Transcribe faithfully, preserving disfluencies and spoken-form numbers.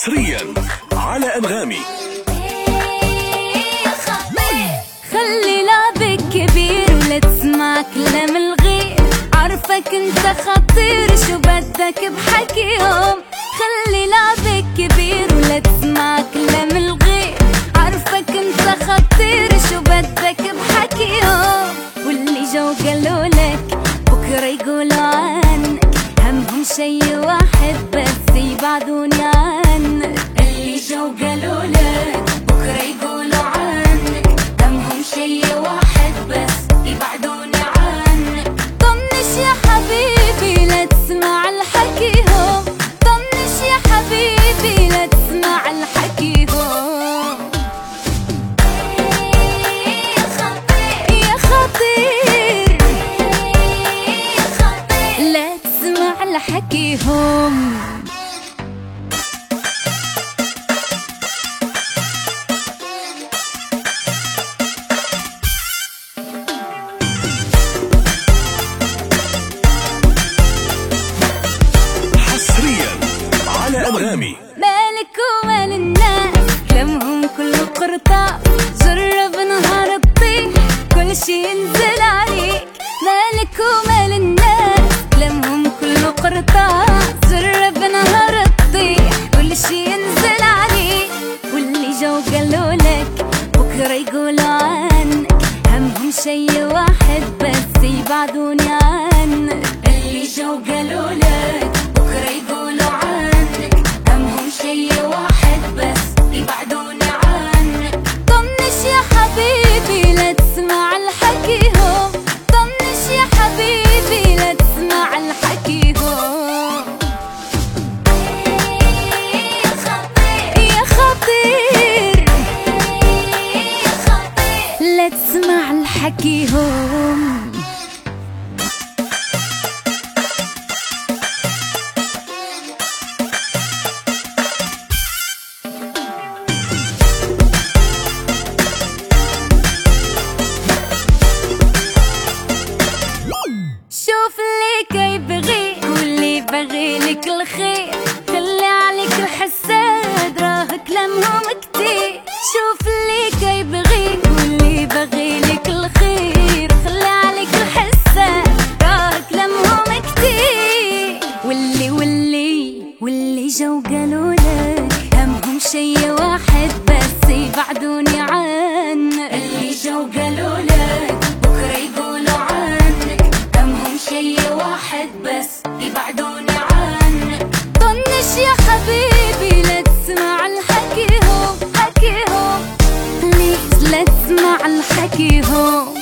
حصريا على أنغامي. خلي لعبك كبير ولا تسمع كلام الغير، عارفك انت خطير شو بدك بحكيهم. خلي لعبك كبير ولا تسمع كلام الغير، عارفك انت خطير شو بدك بحكيهم. واللي جو قالولك بكره يقولوا عنك، همهم شي واحد بس يبعدوني عنك. اللي جو قالولك بكره يقولوا عنك، همهم شي واحد بس يبعدوني عنك. طنش يا حبيبي لا تسمع الحكيهم، طنش يا حبيبي لا تسمع الحكيهم. يا خطير لا تسمع الحكيهم. أنغامي. مالك ومال الناس كلامهم كله قرطاس، جرب نهار تطيح كل شي ينزل عليك. مالك ومال الناس كلامهم كله قرطاس، جرب نهار تطيح كل شي ينزل عليك. واللي جو قالولك بكره يقولوا عنك، همهم شي واحد بس يبعدوني عنك. اللي جو قالولك بكره يقولوا عنك، همهم شي واحد بس يبعدوني عنك. طنش يا حبيبي لا تسمع الحكيهم، طنش يا حبيبي لا تسمع الحكيهم. يا خطير لا تسمع الحكيهم. شوف اللي كي بغيك واللي بغيلك الخير، خلي عليك الحساد راه كلامهم كتير. شوف اللي كي بغيك واللي بغيلك الخير، خلي عليك الحساد راه كلامهم كتير. واللي واللي واللي جو قالولك همهم شي واحد بس يبعدوني عنك. اللي جو قالولك بكره يقولوا عنك، همهم شي واحد بس يبعدوني عنك. طنش يا حبيبي لا تسمع الحكيهم، حكيهم بليز لا تسمع الحكيهم.